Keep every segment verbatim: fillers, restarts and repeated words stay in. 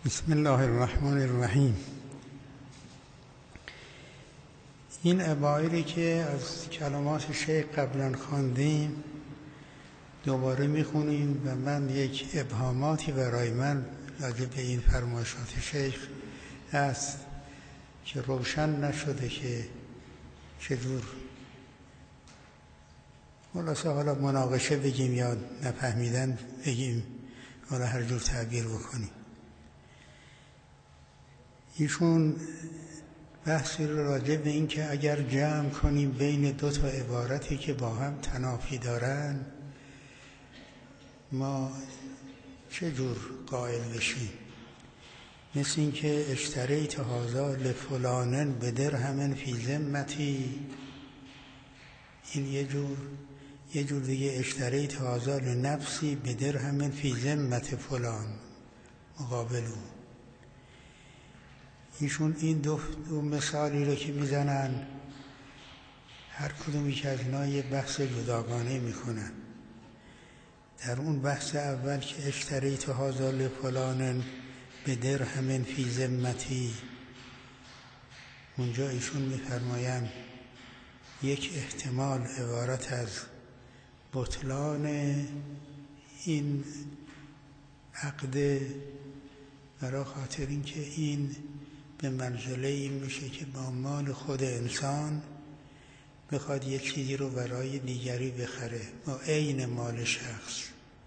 بسم الله الرحمن الرحیم. این عبارتی که از کلمات شیخ قبلا خواندیم دوباره میخونیم و من یک ابهاماتی برای من راجع به این فرمایشات شیخ هست که روشن نشده که چجور خلاصه حالا مناقشه بگیم یا نفهمیدن بگیم، حالا هر جور تعبیر بکنیم. ایشون بحثی رو راجع به این که اگر جمع کنیم بین دو تا عبارتی که با هم تنافی دارن ما چه جور قائل بشیم، مثل این که اشتریت هذا لفلانن بدرهم فی ذمتی، این یه جور یه جور دیگه اشتریت هذا لنفسی بدرهم فی ذمت فلان مقابل اون. ایشون این دو, دو مثالی رو که میزنن هر کدومی که از اینا یه بحث جداگانه میکنن. در اون بحث اول که اشتریت هذا لفلان بدرهم فی ذمتی، اونجا ایشون میفرمایند یک احتمال عبارت از بطلان این عقد برای خاطر اینکه این به منزله این میشه که با مال خود انسان بخواد یک چیزی رو برای دیگری بخره با عین مال شخص.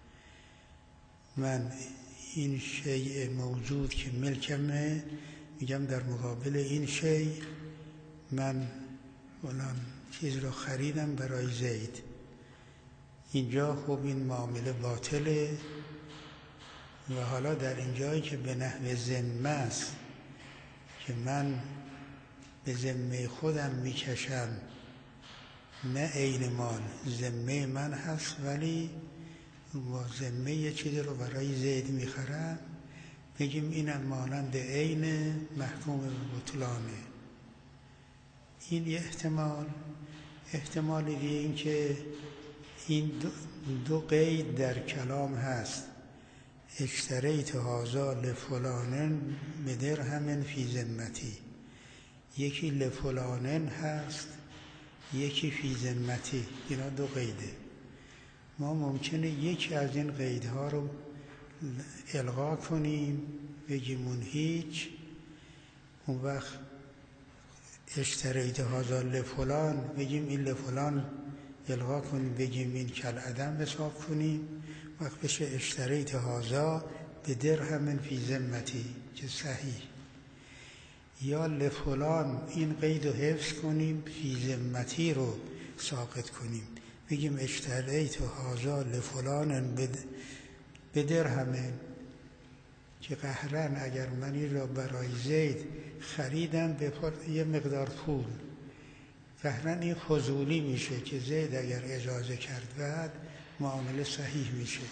من این شیء موجود که ملکمه میگم در مقابل این شیء من فلان چیز رو خریدم برای زید. اینجا خب این معامله باطله و حالا در اینجایی که به نحو ذمه است که من به ذمه خودم میکشم، نه عین مال ذمه من هست ولی با ذمه یه چیزی رو برای زید میخرم، بگیم اینم مانند عین محکوم به بطلانه. این یه احتمال. احتمال دیگه این که این دو, دو قید در کلام هست، اشتریت هذا لفلانن بدرهم فی ذمتی، یکی لفلانن هست یکی فی ذمتی، اینا دو قیده. ما ممکنه یکی از این قیدها رو الغا کنیم بگیم اون هیچ، اون وقت اشتریت هذا لفلان بگیم این لفلان الغا کنیم بگیم این کالعدم حساب کنیم، وقت بشه اشتریت هذا به درهم فی ذمتی که صحیح. یا لفلان این قید رو حفظ کنیم فی ذمتی رو ساقط کنیم بگیم اشتریت هذا لفلان به درهم، که قهرن اگر من این را برای زید خریدم به یه مقدار پول، قهرن این فضولی میشه که زید اگر اجازه کرد بعد معامله صحیح میشه.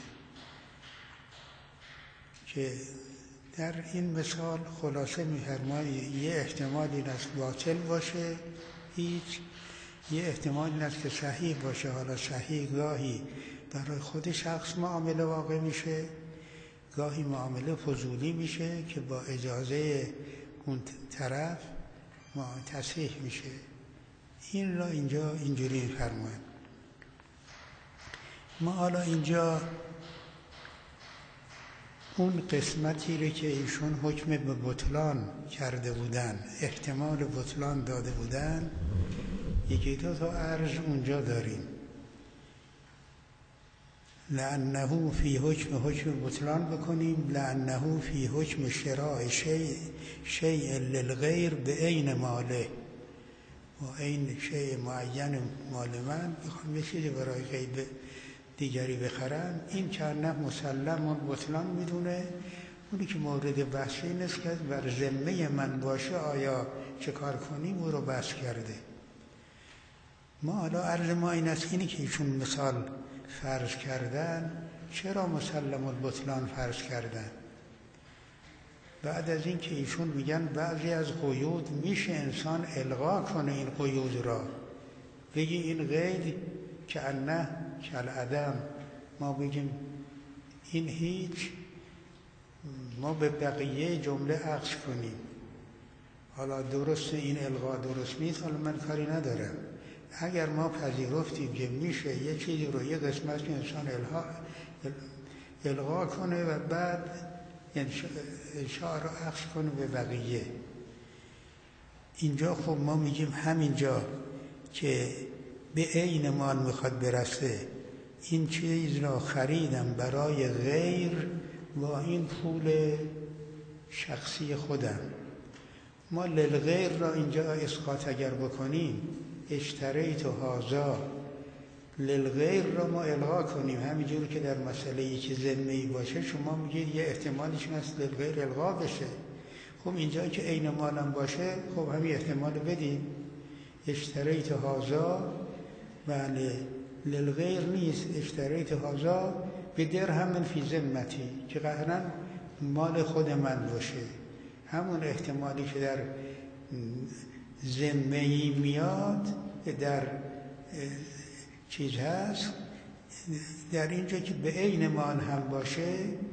که در این مثال خلاصه می‌فرماید یه احتمال این است باطل باشه هیچ، یه احتمال این است که صحیح باشه. حالا صحیح گاهی برای خود شخص معامله واقع میشه، گاهی معامله فضولی میشه که با اجازه اون طرف تصحیح میشه. این را اینجا اینجوری می‌فرماید. ما حالا اینجا اون قسمتی رو که ایشون حکم به بطلان کرده بودن، احتمال بطلان داده بودن، یکی دو تا عرض اونجا داریم. لأنه فی حکم حکم بطلان بکنیم، لأنه فی حکم شراء شیء شیء للغیر به عین ماله، و عین شیء معین مال من بخوام یه چیزی برای غیر دیگری بخرم، این که نه مسلم و بطلان میدونه. اونی که مورد بحث این است که بر ذمه من باشه آیا چه کار کنیم او رو بحث کرده. ما حالا عرض ما این است اینی که ایشون مثال فرض کردن چرا مسلم البطلان فرض کردن؟ بعد از این که ایشون میگن بعضی از قیود میشه انسان الغا کنه این قیود را، بگی این قید که انه کالعدم، ما بگیم این هیچ، ما به بقیه جمله عکس کنیم. حالا درست این الغا درست نیست، حالا من کاری ندارم. اگر ما پذیرفتیم که میشه یه چیزی رو یه قسمت که انسان الها الغا کنه و بعد انشاء رو عکس کنه به بقیه، اینجا خب ما میگیم همینجا که به عین مال میخواد برسه، این چیز را خریدم برای غیر با این پول شخصی خودم. ما للغیر را اینجا اسقاط اگر بکنیم، اشتریت و هازا للغیر را ما الغا کنیم، همینجور که در مسئله ای که ذمه‌ای باشه شما میگید یه احتمالش هست للغیر الغا بشه. خب اینجا که عین مالم باشه، خب همین احتمال بدیم. اشتریت هازا بله للغیر نیست، اشتریت هازا به درهم فی ذمتی، که قهرن مال خود من باشه. همون احتمالی که در ذمه‌ای میاد در چیز هست، در اینجا که به عین مال هم باشه،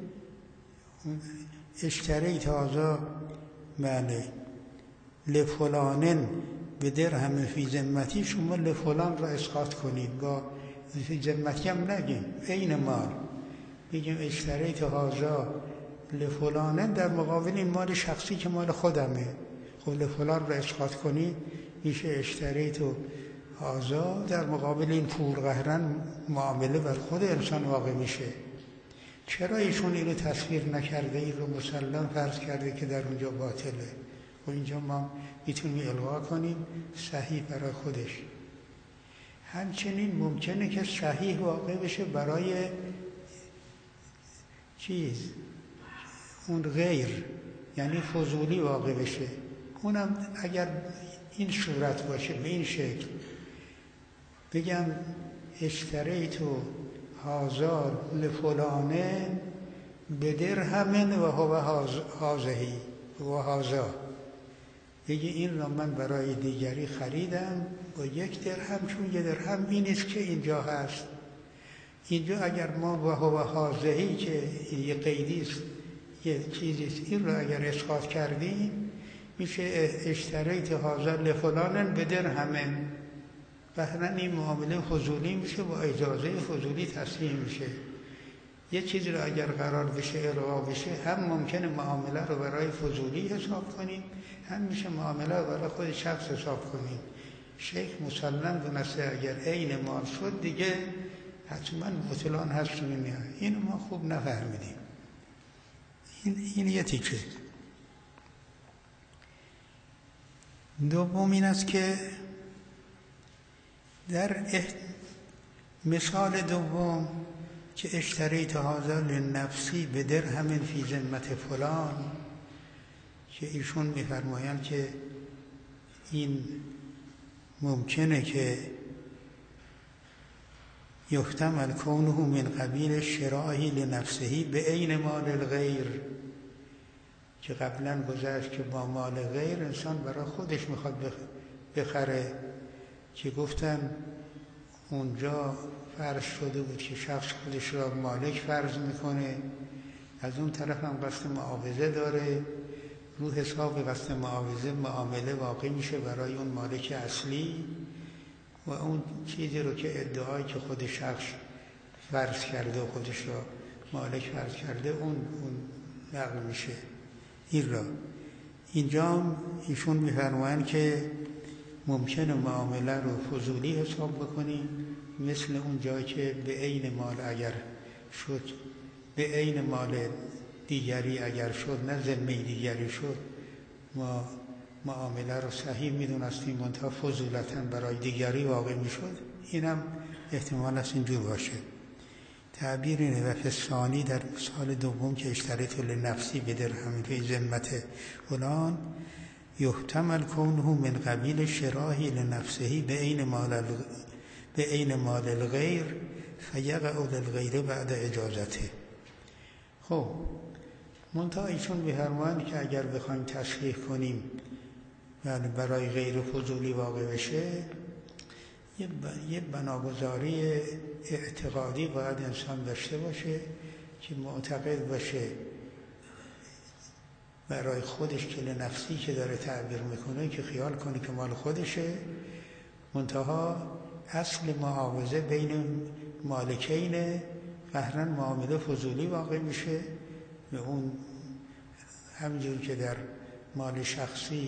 اشتریت هازا بله لفلانن به درهم فی ذمتی، شما لفلان را اسقاط کنید، با فی ذمتی هم نگیم، عین مال بگیم اشتریت هازا لفلانن در مقابل این مال شخصی که مال خودمه. خب لفلان را اسقاط کنید میشه اشتریت و هازا در مقابل این پول، قهرن معامله بر خود انسان واقع میشه. چرا ایشون اینو تصویر نکرده، این رو مسلم فرض کرده که در اونجا باطله؟ و اینجا ما میتونیم الغا کنیم صحیح برای خودش. همچنین ممکنه که صحیح واقع بشه برای چیز اون غیر، یعنی فضولی واقع بشه. اونم اگر این صورت باشه، به این شکل بگم اشتریت و هازا لفلانه به درهم و هو هازهی و هازا، بگی این را من برای دیگری خریدم با یک درهم، چون یک درهم این است که اینجا هست. اینجا اگر ما و هو هازهی که یه قیدی است، یه چیزیست، این را اگر اسقاط کردیم میشه اشتریت هازا لفلانن به درهم، بهرن این معامله فضولی میشه، با اجازه فضولی تصحیح میشه. یه چیزی رو اگر قرار بشه الغا بشه، هم ممکنه معامله رو برای فضولی حساب کنیم، هم میشه معامله رو برای خود شخص حساب کنیم. شیخ مسلم دونسته اگر عین مال شد دیگه حتما بطلان هست و میاد. اینو ما خوب نفهمیدیم. این, این یه تیکه. دوم این است که در مثال دوم که اشتریت هذا لنفسی به درهم فی ذمت فلان، که ایشون میفرمایند که این ممکنه که یحتمل کونه من قبیل شرائه لنفسه به عین مال الغیر، که قبلا گذشت که با مال غیر انسان برای خودش میخواد بخره، که گفتم اونجا فرض شده بود که شخص خودش را مالک فرض میکنه، از اون طرف هم قصد معاوضه داره، رو حساب قصد معاوضه معامله واقع میشه برای اون مالک اصلی، و اون چیزی رو که ادعایی که خود شخص فرض کرده و خودش را مالک فرض کرده اون اون نقل میشه. این را اینجا ایشون میفرمایند که ممکنه معامله رو فضولی حساب بکنیم، مثل اون جایی که به عین مال اگر شد، به عین مال دیگری اگر شد، نه ذمه دیگری شد، ما معامله رو صحیح میدونستیم منتها فضولتاً برای دیگری واقع میشد. اینم احتمال است اینجور باشه. تعبیر اینه: و فسانی در سال دوم که اشتریت لنفسی به درهم فی ذمت فلان یحتمل کونه من قبیل شراحی لنفسه به عین مال به عین مال الغیر فیقع للغیر بعد اجازته. خب منتها ایشون می‌فرمایند که اگر بخوایم تصحیح کنیم و برای غیر فضولی واقع بشه، یه بناگذاری اعتقادی باید انسان داشته باشه که معتقد باشه برای خودش کل نفسی که داره تعبیر میکنه که خیال کنه که مال خودشه، منتها اصل معاوضه بین مالکینه، قهرن معامله فضولی واقع میشه. به اون همینجور که در مال شخصی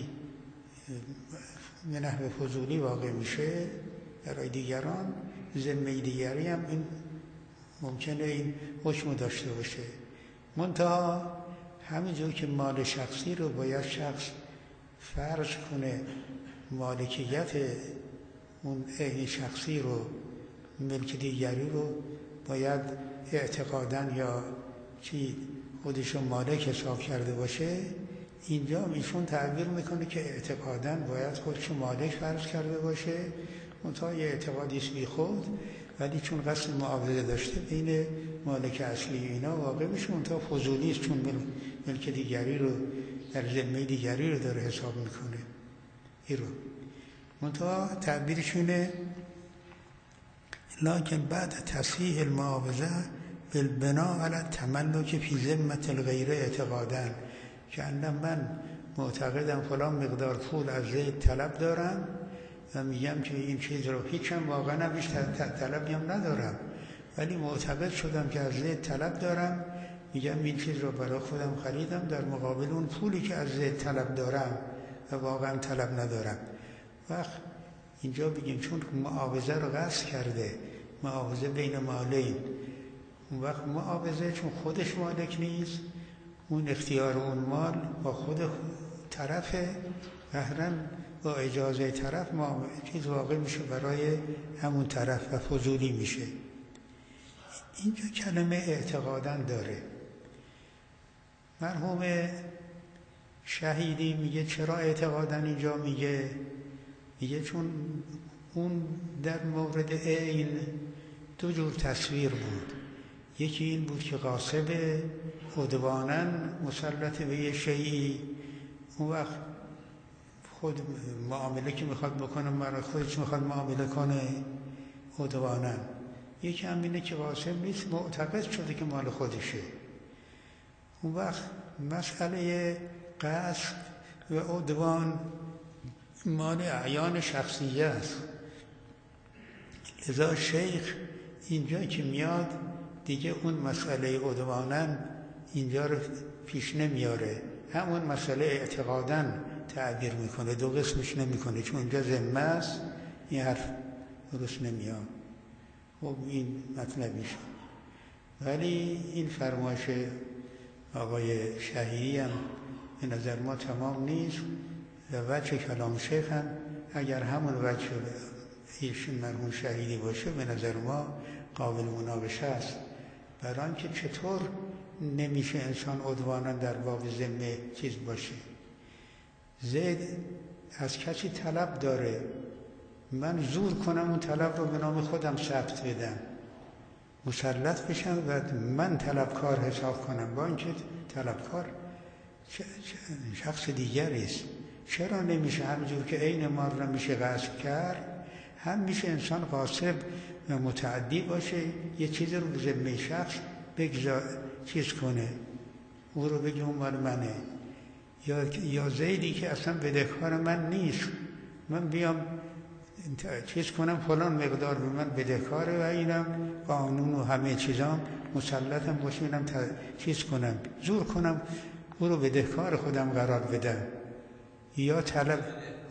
به نحو فضولی واقع میشه برای دیگران، ذمه دیگری هم این ممکنه این حکم داشته باشه. منتها همینجور که مال شخصی رو باید شخص فرض کنه مالکیت اون عین شخصی رو، ملک دیگری رو باید اعتقاداً یا چی خودش رو مالک حساب کرده باشه، اینجا ایشون تعبیر میکنه که اعتقاداً باید خودش مالک فرض کرده باشه، منتها یه اعتقادی است بی خود، ولی چون قصد معاوضه داشته بین مالک اصلی اینا واقع میشه، منتها فضولی است چون ملک دیگری رو در ذمه دیگری رو داره حساب میکنه. این رو منتها تعبیرشونه لکن بعد تصحیح المعاوضه بالبناء علی التملک فی ذمه الغیر اعتقادا، که اندم من معتقدم فلان مقدار پول از زید طلب دارم و میگم که این چیز رو هیچم واقعا هم هیچ طلبی هم ندارم، ولی معتقد شدم که از زید طلب دارم، میگم این چیز رو برای خودم خریدم در مقابل اون پولی که از زید طلب دارم و واقعا طلب ندارم. وقت اینجا بگیم چون معاوضه رو قصد کرده، معاوضه بین مالین، اون وقت معاوضه چون خودش مالک نیست، اون اختیار اون مال با خود طرفه، قهرن با اجازه طرف ما چیز واقع میشه برای همون طرف و فضولی میشه. اینجا کلمه اعتقاداً داره. مرحوم شهیدی میگه چرا اعتقاداً اینجا میگه؟ میگه چون اون در مورد عین دو جور تصویر بود، یکی این بود که غاصب عدواناً مسلط به یه شیئی، اون وقت خود معامله که میخواد بکنه برای خودش میخواد معامله کنه عدواناً، یکی هم اینه که غاصب نیست، معتقد شده که مال خودشه. اون وقت مسئله قصد و عدوان مال اعیان شخصیه است، لذا شیخ اینجا که میاد دیگه اون مسئله عدواناً اینجا رو پیش نمیاره، همون مسئله اعتقاداً تعبیر میکنه، دو قسمش نمیکنه، چون اینجا ذمه است این حرف درست نمیاد. خب این مطلبیش، ولی این فرمایش آقای شهیدی هم به نظر ما تمام نیست و وجه کلام شیخ هم اگر همون وجه ایشون مرحوم شهیدی باشه به نظر ما قابل مناقشه است، برای آنکه چطور نمیشه انسان عدوانا در باب ذمه چیز باشه. زید از کسی طلب داره، من زور کنم اون طلب رو به نام خودم ثبت بدم، مسلط بشم و من طلبکار حساب کنم، با اینکه طلبکار شخص دیگری است. چرا نمیشه همینجور که عین مال را میشه غصب کرد، هم میشه انسان غاصب و متعدی باشه، یه چیز رو به ذمه شخص بگذار چیز کنه، او رو بگه اون مال منه، یا یا زیدی که اصلا بدهکار من نیست، من بیام چیز کنم فلان مقدار به من بدهکاره و اینم قانون و همه چیزام مسلطم باشه، اینم چیز کنم زور کنم او رو بدهکار خودم قرار بدم، یا طلب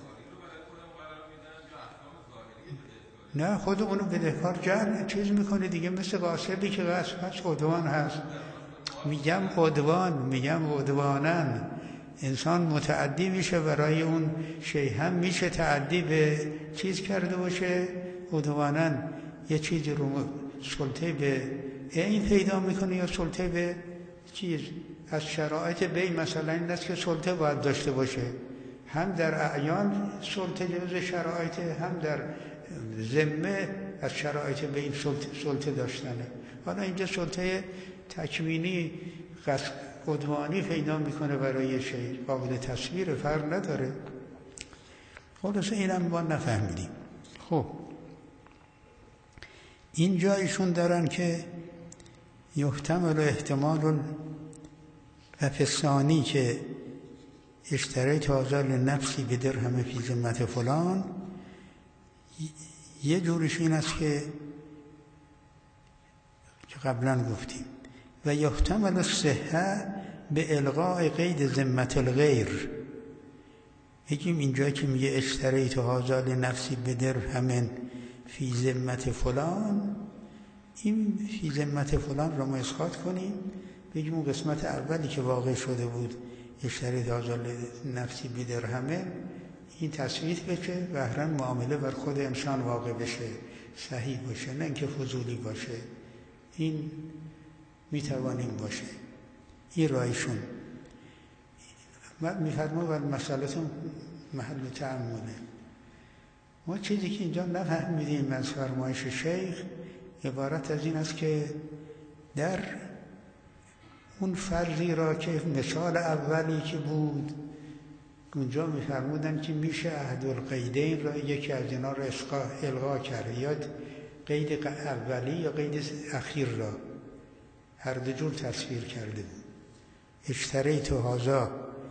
نه خود اونو بدهکار جعل چیز میکنه دیگه، مثل غاصبی که غصب هست عدوان هست. میگم عدوان، میگم عدوانن انسان متعدی میشه برای اون شی، هم میشه تعدی به چیز کرده باشه عدوانن، یه چیزی رو سلطه به عین پیدا میکنه یا سلطه به چیز. از شرایط بین مثلا این است که سلطه باید داشته باشه، هم در اعیان سلطه جز شرایط، هم در ذمه از شرایط بین سلطه, سلطه داشتنه. حالا اینجا سلطه تکوینی عدوانی پیدا میکنه برای شی، قابل تصویر، فرق نداره. خلاصه اینم ما نفهمیدیم. خب اینجا ایشون دارن که یحتمل احتمال و فسانی، که اشتریت هذا لنفسی به درهم فی ذمت فلان، یه جورش این است که که قبلا گفتیم و یحتمل الصحه به الغاء قید ذمت الغیر. بگیم اینجا که میگه اشتریت هذا لنفسی به درهم فی ذمت فلان، این فی ذمت فلان رو ما اسقاط کنیم، بگیم اون قسمت اولی که واقع شده بود اشتریت هذا لنفسی به درهم، این تثبیت بشه و هرن معامله بر خود انسان واقع بشه، صحیح باشه، نه اینکه فضولی باشه. این میتوانیم باشه. این رایشون میفرما و مسئلتون محل تأمله. ما چیزی که اینجا نفهمیدیم از فرمایش شیخ عبارت از این است که در اون فرضی را که مثال اولی که بود اونجا میفرمودن که میشه عهد القیدین را یکی از اینا را الغا کرد، یا قید اولی یا قید اخیر را هر دو جور تصویر کرده بود. اشتریت هذا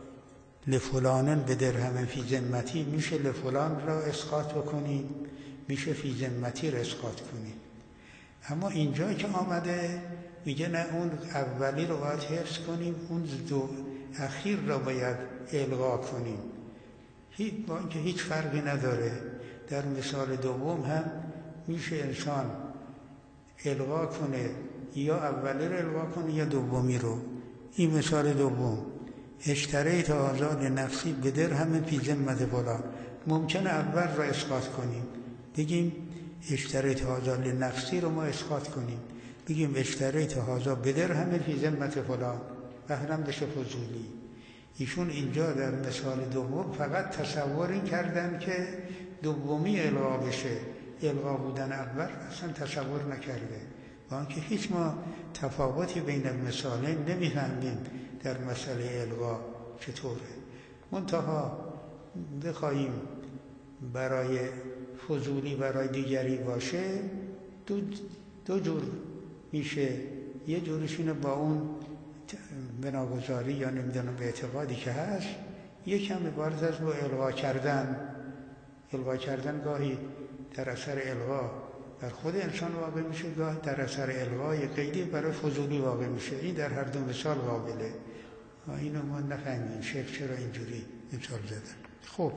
لفلانن به درهم فی ذمتی، میشه لفلان را اسقاط بکنیم، میشه فی ذمتی را اسقاط کنیم. اما اینجا که آمده میگه نه، اون اولی رو باید حفظ کنیم، اون دو اخیر را باید الغا کنیم. با اینکه هیچ فرقی نداره، در مثال دوم هم میشه انسان الغا کنه، یا اولی رو الغا کنه یا دومی رو. این مثال دوم اشتریت هذا لنفسی به درهم فی ذمت فلان، ممکنه اول را اسقاط کنیم، بگیم اشتریت هذا لنفسی رو ما اسقاط کنیم، بگیم اشتریت هذا به درهم فی ذمت فلان و هرم بشه فضولی. ایشون اینجا در مثال دوم فقط تصوری کردن که دومی الغا بشه، الغا بودن اول اصلا تصور نکرده، با اینکه هیچ ما تفاوتی بین المثالین نمیفهمیم در مسئله الغا چطوره. منتها بخواهیم برای فضولی برای دیگری باشه دو, دو جور میشه. یه جورش اینه با اون بناگذاری یا نمیدونم به اعتقادی که هست، یکم عبارت از با الغا کردن. الغا کردن گاهی در اثر الغا بر خود انسان واقع میشه، گاهی در اثر الغای قیدی برای فضولی واقع میشه. این در هر دو مثال قابله. اینو ما نفهمیم شیخ چرا اینجوری مثال زدن. خب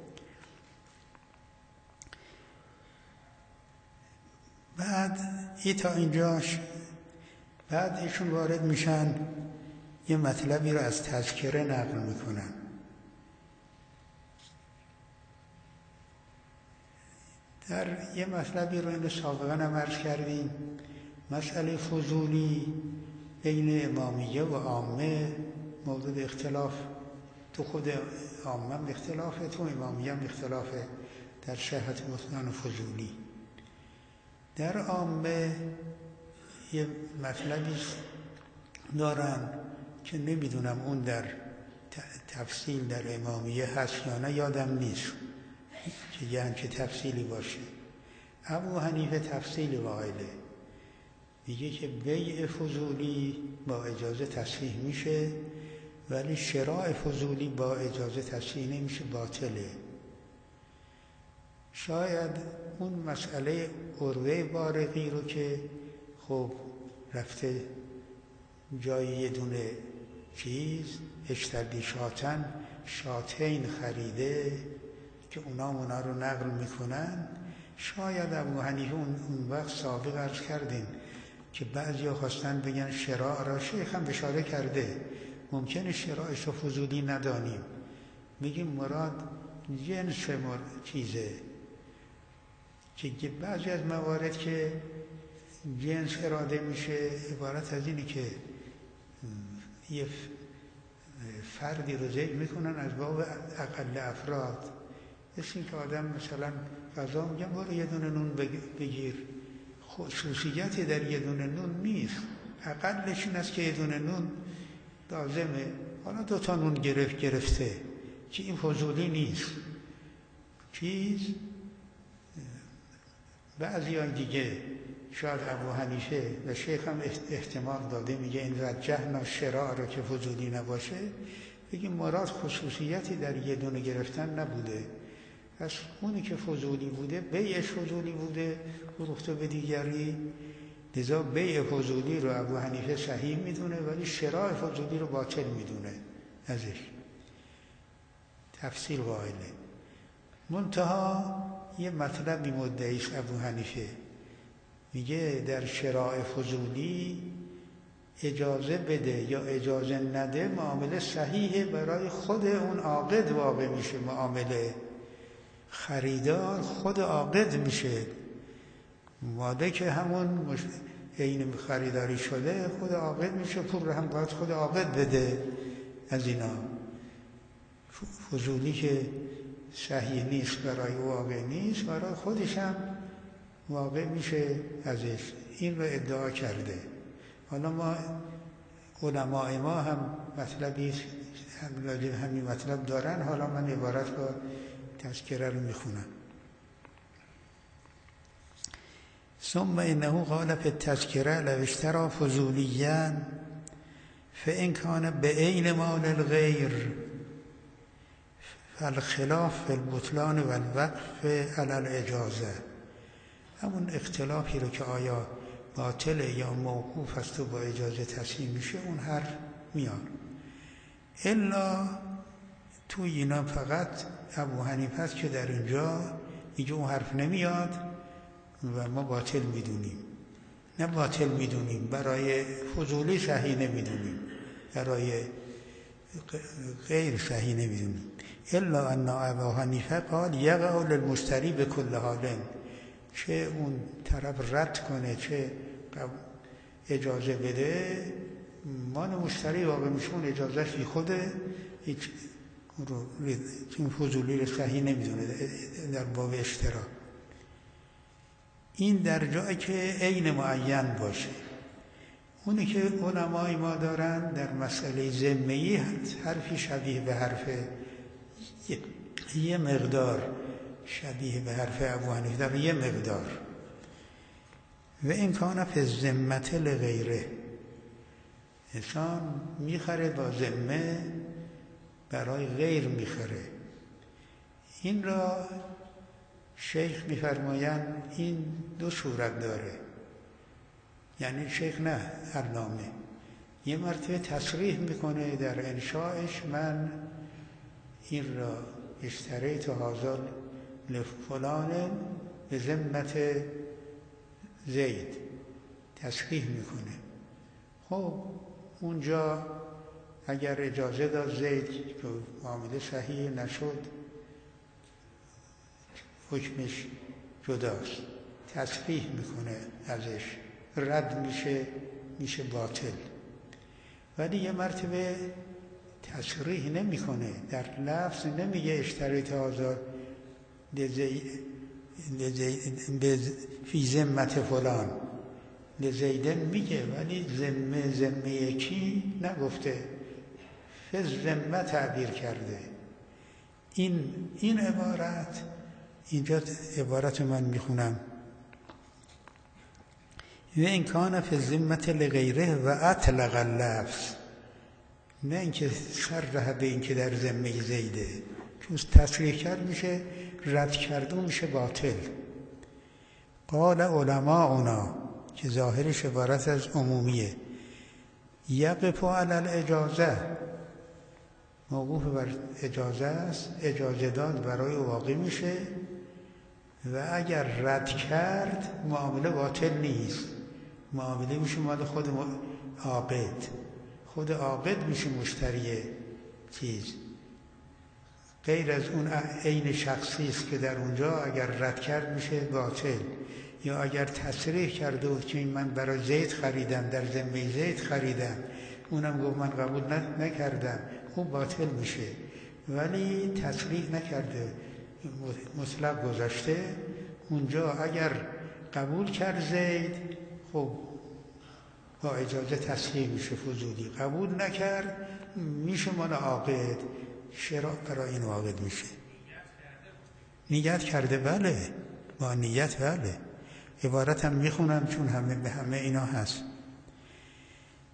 بعد ای تا اینجاش، بعد ایشون وارد میشن یه مطلبی رو از تذکره نقل میکنن. در یه مطلبی رو اینو سابقا هم عرض کردیم، مسئله فضولی بین امامیه و عامه موضوع اختلاف، تو خود عامه هم اختلافه، تو امامیه هم اختلافه در صحت بطلان فضولی. در عامه یه مطلبی دارن که نمیدونم اون در تفصیل در امامیه هست یا نه، یادم نیست که یه همچه تفصیلی باشه. ابو حنیفه تفصیلی قائله، میگه که بیع فضولی با اجازه تصحیح میشه، ولی شراء فضولی با اجازه تصحیح نمیشه، باطله. شاید اون مسئله عروه بارقی رو که خب رفته جای یه دونه چیز اشتردی شاتن شاتین خریده که اونا اونا رو نقل میکنن، شاید ابو حنیفه اون وقت سابق عرض کردیم که بعضی ها خواستن بگن شراء را، شیخ هم اشاره کرده ممکنه شراءش رو فضولی ندانیم، میگیم مراد جنس مر... چیزه که بعضی از موارد که جنس اراده میشه عبارت از اینه که یه فردی رو ذکر میکنن از باب اقل افراد، مثل این که آدم مثلا غذا میگن برو یه دونه نون بگیر، خصوصیتی در یه دونه نون نیست، اقلش این است که یه دونه نون لازمه، حالا دو تا نون گرفت گرفته که این فضولی نیست. چیز بعضی های دیگه شاید ابو حنیفه و شیخ هم احتمال داده، میگه این رجحنا شراء رو که فضولی نباشه، بگیم مراد خصوصیتی در یه دونه گرفتن نبوده، پس اونی که فضولی بوده بیعش فضولی بوده فروخته به دیگری، لذا بیع فضولی رو ابو حنیفه صحیح میدونه ولی شراء فضولی رو باطل میدونه ازش، تفصیل قائله. منتها یه مطلبی مدعیش ابو حنیفه، میگه در شراء فضولی اجازه بده یا اجازه نده معامله صحیحه برای خود اون عاقد واقع میشه، معامله خریدار خود عاقد میشه، ماده که همون عین خریداری شده خود عاقد میشه، پول رو هم باید خود عاقد بده از اینا. فضولی که صحیح نیست برای واقع نیست، برای خودش هم واقع میشه ازش. این رو ادعا کرده. حالا ما علماء ما هم مطلبی هم راجع به همین مطلب دارن. حالا من عبارت با تذکره رو میخونم. ثم انه قال فی التذکره لو اشترى فضولیا فان کان بعین مال الغیر فالخلاف فی البطلان و الوقف علی الاجازه. همون اختلافی رو که آیا باطل یا موقوف است و با اجازه تصمیم میشه اون هر میاد. الا تو اینا فقط ابو حنیفه است که در اینجا میگه اون حرف نمیاد و ما باطل میدونیم. نه باطل میدونیم، برای فضولی صحیح نمیدونیم، برای غیر صحیح نمیدونیم. الا ان ابو حنیفه قال یقع للمشتری بكل حال، چه اون طرف رد کنه چه اجازه بده، مال مشتری واقع میشه، اون اجازهش بی خوده، هیچ این فضولی رو صحیح نمیدونه در باب اشترا. این در جایی که عین معین باشه. اونی که علمای ما دارن در مسئله ذمه‌ای حرفی شبیه به حرف یه مقدار شبیه به حرف ابو حنیفه در یه مقدار. و این کان فی ذمت لغیره، انسان میخره با ذمه برای غیر میخره. این را شیخ میفرمایند این دو صورت داره. یعنی شیخ نه علامه یه مرتبه تصریح میکنه در انشاءش من این را اشتریت هذا لفلان به ذمت زید، تصریح میکنه. خب اونجا اگر اجازه داد زید که معامله صحیح نشد حکمش جداست، تصریح میکنه ازش، رد میشه، میشه باطل. ولی یه مرتبه تصریح نمیکنه، در لفظ نمیگه اشتریت آزاد فی ذمت فلان لزیدن میگه، ولی ذمه ذمه کی نگفته، فی ذمه تعبیر کرده. این این عبارت اینجا عبارت من میخونم و این کان فی ذمت لغیره و اطلق اللفظ، نه اینکه صرح به این که در ذمه زیده، چون تصریح کرد میشه رد کرده میشه باطل. قال علماؤنا، که ظاهرش عبارت از عمومیه، یقف علی الاجازه، موقوف بر اجازه است، اجازه داد برای واقع میشه و اگر رد کرد معامله باطل نیست، معامله میشه مال خود عاقد، خود عاقد میشه مشتری چیز، غیر از اون عین شخصی است که در اونجا اگر رد کرد میشه باطل. یا اگر تصریح کرده بود که من برای زید خریدم، در ذمه زید خریدم، اونم گفت من قبول نکردم، اون باطل میشه. ولی تصریح نکرده، مطلق گذاشته، اونجا اگر قبول کرد زید خب با اجازه تصحیح میشه فضولی، قبول نکرد میشه مال عاقد، شراء برای این عاقد میشه. نیت کرده بله، با نیت بله. عبارتم میخونم چون همه به همه اینا هست.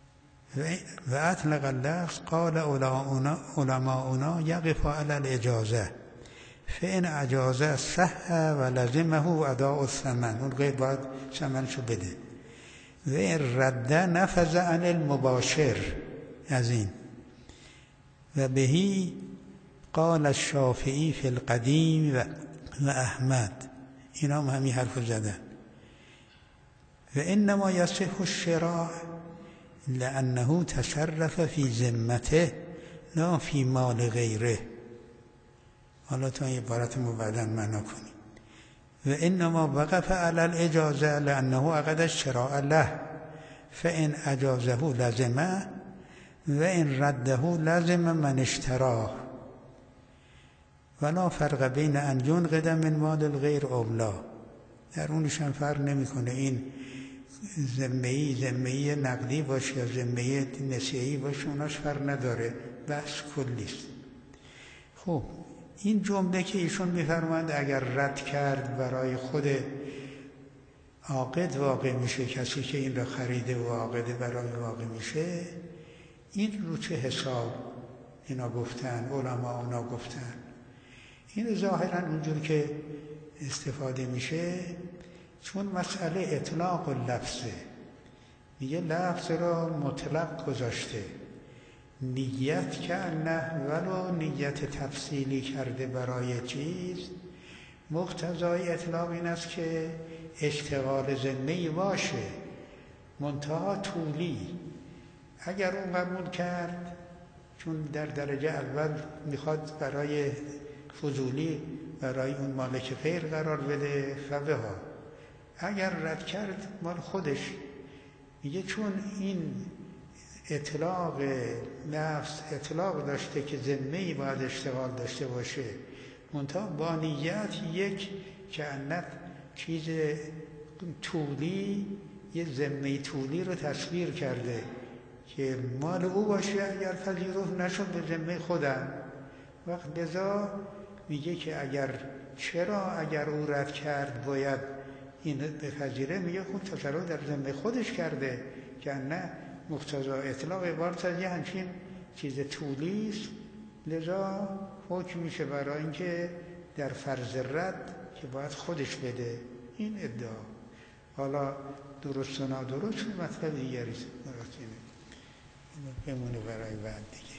و اطلق اللفظ قال علماؤنا یقف علی الاجازه فان اجازه صح و لزمه اداء الثمن، اون غیر باید ثمنشو بده. و این رد نفذ عن المباشر، از این. و بهی قال الشافعی فی القدیم و, و احمد، اینا هم همین حرف زدن. و انما یصح الشراء لانه تصرف فی ذمته لا فی مال غیره. حالا تا این عبارت رو بعداً معنا کنیم. و انما وقف علی الاجازه لانه عقد الشراء له فان اجازه لزمه و ان رده لزم من اشتراه ولا فرق بین ان ینقد من مال الغیر او لا. در اونش هم فرق نمیکنه این ذمه‌ای ذمه‌ای نقدی باشه یا ذمه‌ای نسیه‌ای باشه، اوناش فرق نداره، بحث کلیست. خب این جمله که ایشون میفرمایند اگر رد کرد برای خود عاقد واقع میشه، کسی که این را خریده و عاقد برای واقع میشه، این رو چه حساب اینا گفتن، علما اونا گفتن. این ظاهرا اونجور که استفاده میشه چون مسئله اطلاق و لفظه، میگه لفظ را مطلق گذاشته، نیت که نه ولو نیت تفصیلی کرده برای چیز، مقتضای اطلاق این است که اشتغال ذمه‌ای باشه، منتها طولی. اگر اون قبول کرد چون در درجه اول میخواد برای فضولی برای اون مالک غیر قرار بده فبه ها، اگر رد کرد مال خودش، میگه چون این اطلاق نفس اطلاق داشته که ذمه‌ای باید اشتغال داشته باشه، منتها با نیت یک که انت چیز طولی، یه ذمه طولی رو تصویر کرده که مال او باشه، اگر پذیرفت نشد به ذمه خودم. وقت لذا میگه که اگر چرا اگر او رد کرد باید این بپذیره، میگه خود تصرف در ذمه خودش کرده که نه مقتضا اطلاق عبارت از یه همچین چیز طولی است، لذا حکم میشه برای اینکه در فرض رد که باید خودش بده. این ادعا حالا درست و نادرست مطلب دیگری است، بمونه برای بعد دیگه.